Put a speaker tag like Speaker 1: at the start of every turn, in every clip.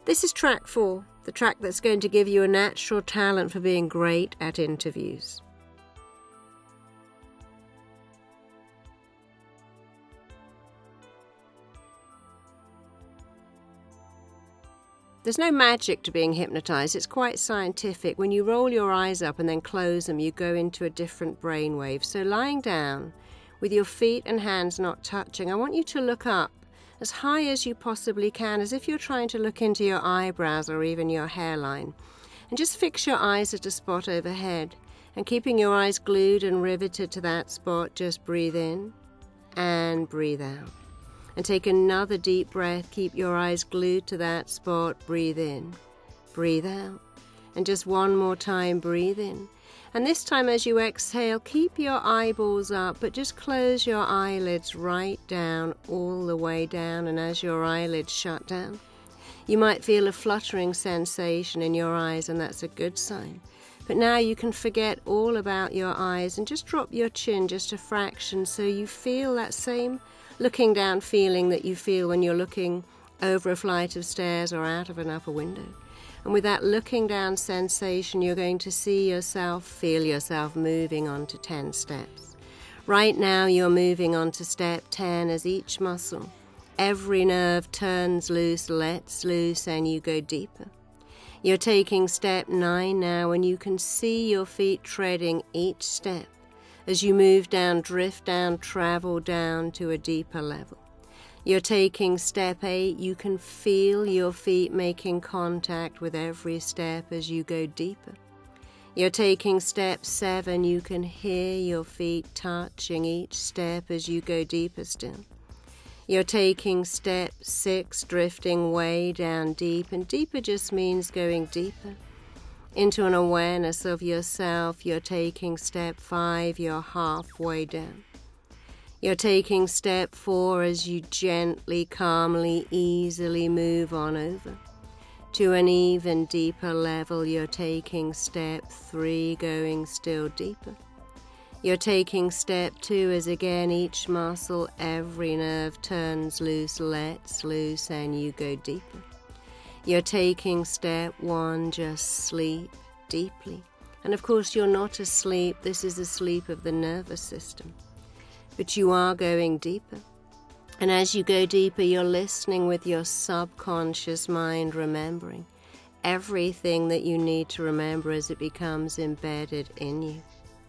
Speaker 1: This is track 4, the track that's going to give you a natural talent for being great at interviews. There's no magic to being hypnotized. It's quite scientific. When you roll your eyes up and then close them, you go into a different brainwave. So lying down, with your feet and hands not touching, I want you to look up as high as you possibly can, as if you're trying to look into your eyebrows or even your hairline. And just fix your eyes at a spot overhead. And keeping your eyes glued and riveted to that spot, just breathe in and breathe out. And take another deep breath. Keep your eyes glued to that spot. Breathe in, breathe out. And just one more time, breathe in. And this time as you exhale, keep your eyeballs up, but just close your eyelids right down, all the way down. And as your eyelids shut down, you might feel a fluttering sensation in your eyes, and that's a good sign. But now you can forget all about your eyes and just drop your chin just a fraction so you feel that same looking down feeling that you feel when you're looking over a flight of stairs or out of an upper window. And with that looking down sensation, you're going to see yourself, feel yourself moving on to 10 steps. Right now you're moving on to step 10 as each muscle, every nerve turns loose, lets loose, and you go deeper. You're taking step 9 now, and you can see your feet treading each step. As you move down, drift down, travel down to a deeper level. You're taking step 8. You can feel your feet making contact with every step as you go deeper. You're taking step 7. You can hear your feet touching each step as you go deeper still. You're taking step 6, drifting way down deep, and deeper just means going deeper into an awareness of yourself. You're taking step 5, you're halfway down. You're taking step 4 as you gently, calmly, easily move on over to an even deeper level. You're taking step 3, going still deeper. You're taking step 2 as again each muscle, every nerve turns loose, lets loose, and you go deeper. You're taking step 1, just sleep deeply. And of course you're not asleep, this is a sleep of the nervous system. But you are going deeper. And as you go deeper, you're listening with your subconscious mind, remembering everything that you need to remember as it becomes embedded in you.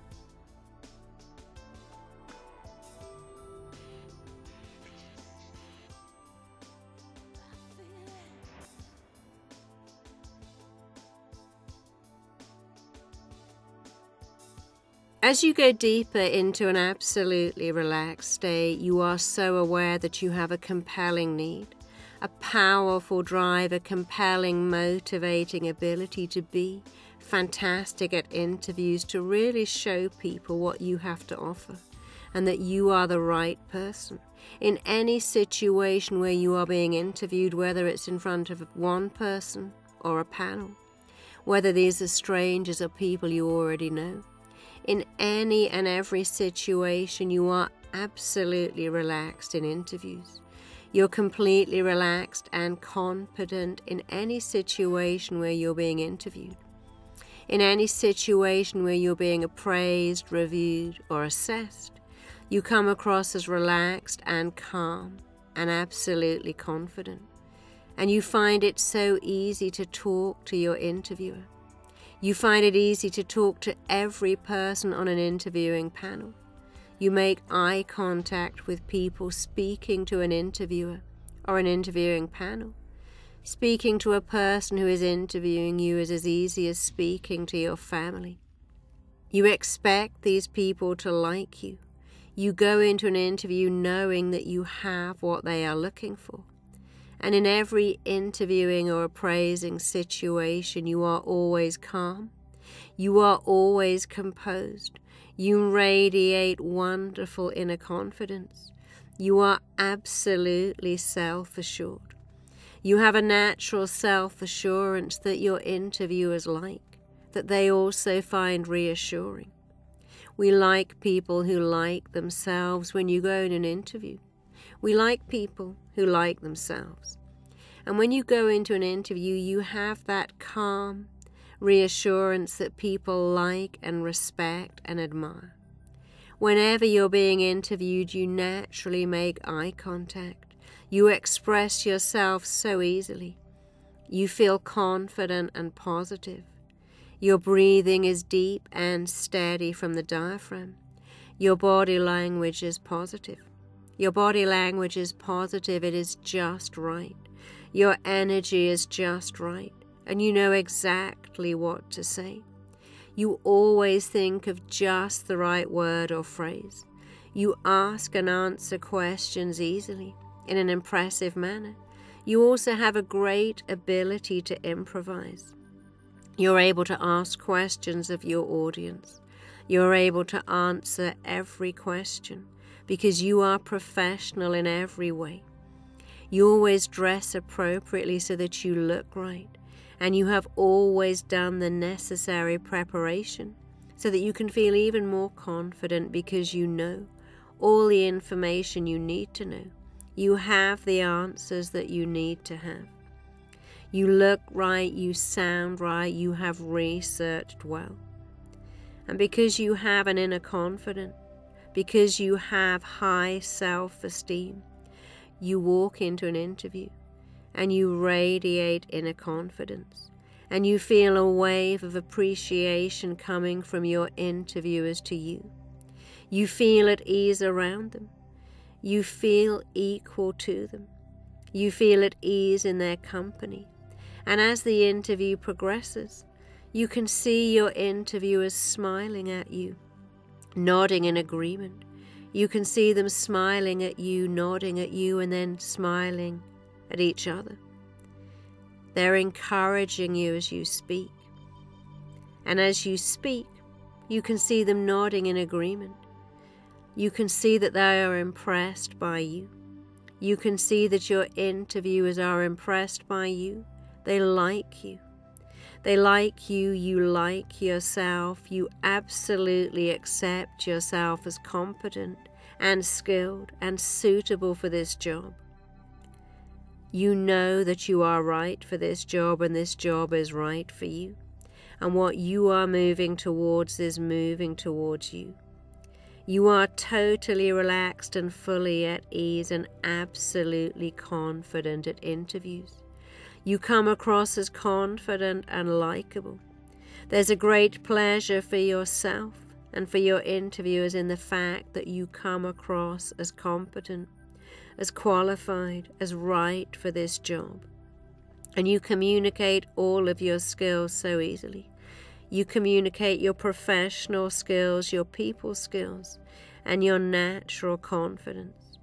Speaker 1: As you go deeper into an absolutely relaxed state, you are so aware that you have a compelling need, a powerful drive, a compelling, motivating ability to be fantastic at interviews, to really show people what you have to offer and that you are the right person. In any situation where you are being interviewed, whether it's in front of one person or a panel, whether these are strangers or people you already know, in any and every situation, you are absolutely relaxed in interviews. You're completely relaxed and confident in any situation where you're being interviewed. In any situation where you're being appraised, reviewed, or assessed, you come across as relaxed and calm and absolutely confident. And you find it so easy to talk to your interviewer. You find it easy to talk to every person on an interviewing panel. You make eye contact with people speaking to an interviewer or an interviewing panel. Speaking to a person who is interviewing you is as easy as speaking to your family. You expect these people to like you. You go into an interview knowing that you have what they are looking for. And in every interviewing or appraising situation, you are always calm. You are always composed. You radiate wonderful inner confidence. You are absolutely self-assured. You have a natural self-assurance that your interviewers like, that they also find reassuring. We like people who like themselves when you go in an interview. We like people who like themselves. And when you go into an interview, you have that calm reassurance that people like and respect and admire. Whenever you're being interviewed, you naturally make eye contact. You express yourself so easily. You feel confident and positive. Your breathing is deep and steady from the diaphragm. Your body language is positive. Your body language is positive. It is just right. Your energy is just right. And you know exactly what to say. You always think of just the right word or phrase. You ask and answer questions easily, in an impressive manner. You also have a great ability to improvise. You're able to ask questions of your audience. You're able to answer every question because you are professional in every way. You always dress appropriately so that you look right, and you have always done the necessary preparation so that you can feel even more confident because you know all the information you need to know. You have the answers that you need to have. You look right, you sound right, you have researched well. And because you have an inner confidence, because you have high self-esteem, you walk into an interview and you radiate inner confidence, and you feel a wave of appreciation coming from your interviewers to you. You feel at ease around them. You feel equal to them. You feel at ease in their company. And as the interview progresses, you can see your interviewers smiling at you, nodding in agreement. You can see them smiling at you, nodding at you, and then smiling at each other. They're encouraging you as you speak. And as you speak, you can see them nodding in agreement. You can see that they are impressed by you. You can see that your interviewers are impressed by you. They like you. They like you. You like yourself. You absolutely accept yourself as competent and skilled and suitable for this job. You know that you are right for this job, and this job is right for you. And what you are moving towards is moving towards you. You are totally relaxed and fully at ease and absolutely confident at interviews. You come across as confident and likable. There's a great pleasure for yourself and for your interviewers in the fact that you come across as competent, as qualified, as right for this job. And you communicate all of your skills so easily. You communicate your professional skills, your people skills, and your natural confidence.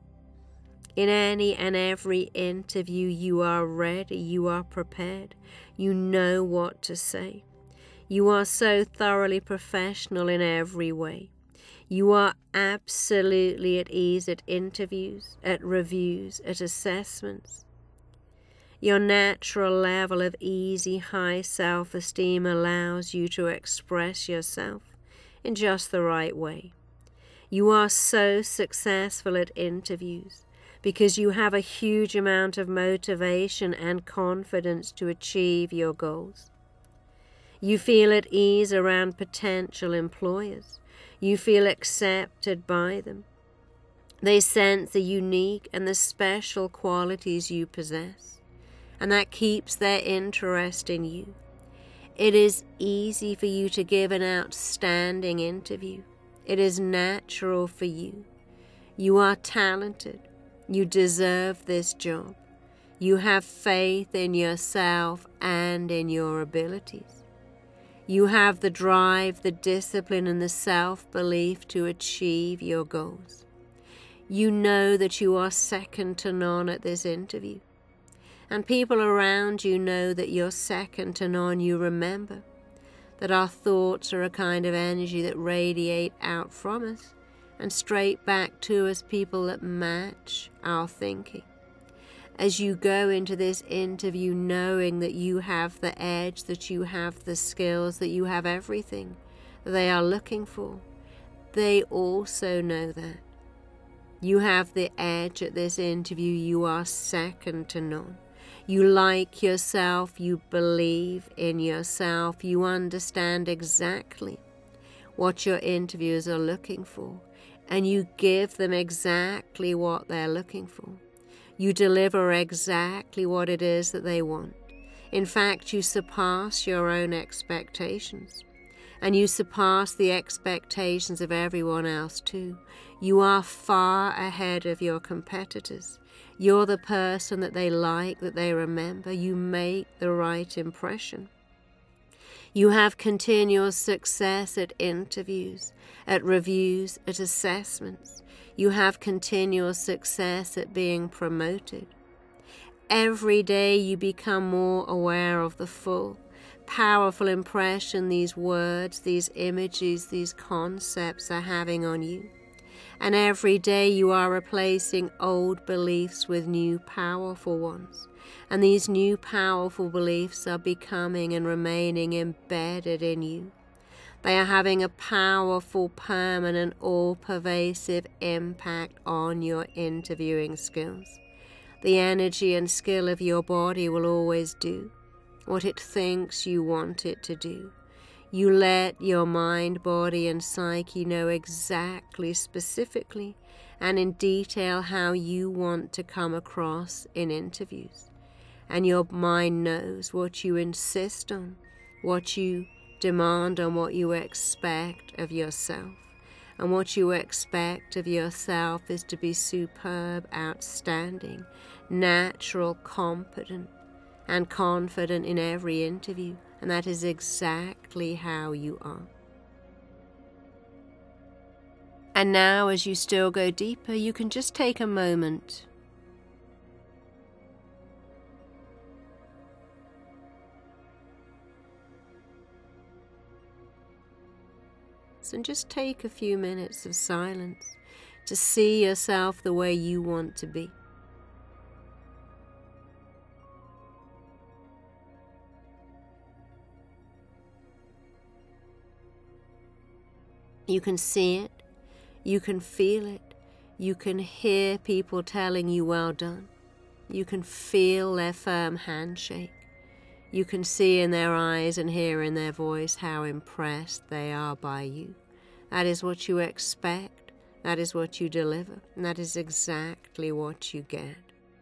Speaker 1: In any and every interview, you are ready, you are prepared, you know what to say. You are so thoroughly professional in every way. You are absolutely at ease at interviews, at reviews, at assessments. Your natural level of easy, high self-esteem allows you to express yourself in just the right way. You are so successful at interviews because you have a huge amount of motivation and confidence to achieve your goals. You feel at ease around potential employers. You feel accepted by them. They sense the unique and the special qualities you possess, and that keeps their interest in you. It is easy for you to give an outstanding interview. It is natural for you. You are talented. You deserve this job. You have faith in yourself and in your abilities. You have the drive, the discipline, and the self-belief to achieve your goals. You know that you are second to none at this interview. And people around you know that you're second to none. You remember that our thoughts are a kind of energy that radiate out from us and straight back to us, people that match our thinking. As you go into this interview knowing that you have the edge, that you have the skills, that you have everything that they are looking for, they also know that. You have the edge at this interview. You are second to none. You like yourself, you believe in yourself, you understand exactly what your interviewers are looking for, and you give them exactly what they're looking for. You deliver exactly what it is that they want. In fact, you surpass your own expectations, and you surpass the expectations of everyone else too. You are far ahead of your competitors. You're the person that they like, that they remember. You make the right impression. You have continual success at interviews, at reviews, at assessments. You have continual success at being promoted. Every day you become more aware of the full, powerful impression these words, these images, these concepts are having on you. And every day you are replacing old beliefs with new powerful ones. And these new powerful beliefs are becoming and remaining embedded in you. They are having a powerful, permanent, all-pervasive impact on your interviewing skills. The energy and skill of your body will always do what it thinks you want it to do. You let your mind, body, and psyche know exactly, specifically, and in detail how you want to come across in interviews. And your mind knows what you insist on, what you demand on, what you expect of yourself. And what you expect of yourself is to be superb, outstanding, natural, competent, and confident in every interview. And that is exactly how you are. And now, as you still go deeper, you can just take a moment and just take a few minutes of silence to see yourself the way you want to be. You can see it, you can feel it, you can hear people telling you well done. You can feel their firm handshake. You can see in their eyes and hear in their voice how impressed they are by you. That is what you expect, that is what you deliver, and that is exactly what you get.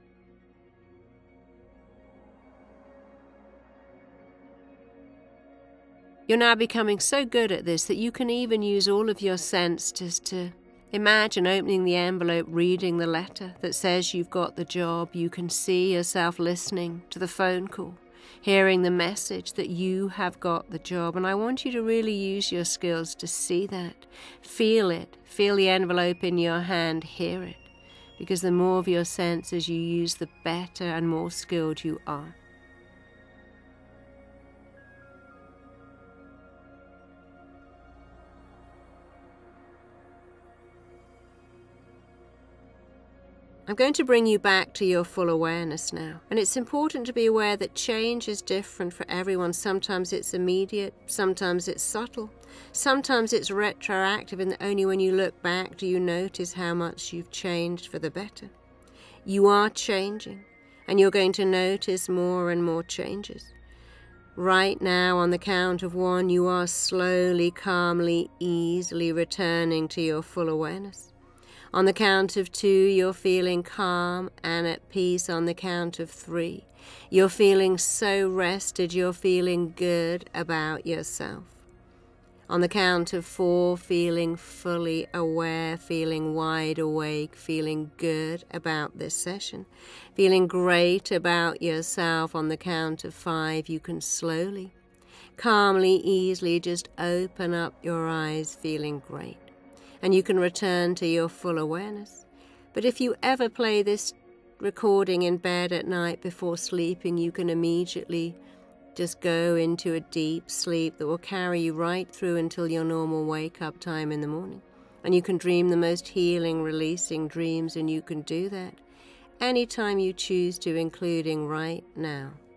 Speaker 1: You're now becoming so good at this that you can even use all of your senses to imagine opening the envelope, reading the letter that says you've got the job. You can see yourself listening to the phone call, hearing the message that you have got the job. And I want you to really use your skills to see that, feel it, feel the envelope in your hand, hear it. Because the more of your senses you use, the better and more skilled you are. I'm going to bring you back to your full awareness now. And it's important to be aware that change is different for everyone. Sometimes it's immediate, sometimes it's subtle, sometimes it's retroactive, and only when you look back do you notice how much you've changed for the better. You are changing, and you're going to notice more and more changes. Right now, on the count of 1, you are slowly, calmly, easily returning to your full awareness. On the count of 2, you're feeling calm and at peace. On the count of 3, you're feeling so rested, you're feeling good about yourself. On the count of 4, feeling fully aware, feeling wide awake, feeling good about this session, feeling great about yourself. On the count of 5, you can slowly, calmly, easily just open up your eyes, feeling great. And you can return to your full awareness. But if you ever play this recording in bed at night before sleeping, you can immediately just go into a deep sleep that will carry you right through until your normal wake-up time in the morning. And you can dream the most healing, releasing dreams, and you can do that anytime you choose to, including right now.